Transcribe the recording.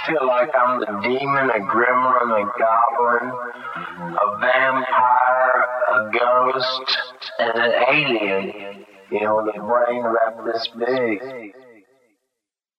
feel like I'm the demon, a gremlin, a goblin, a vampire, a ghost, and an alien. You know, with a brain about this big.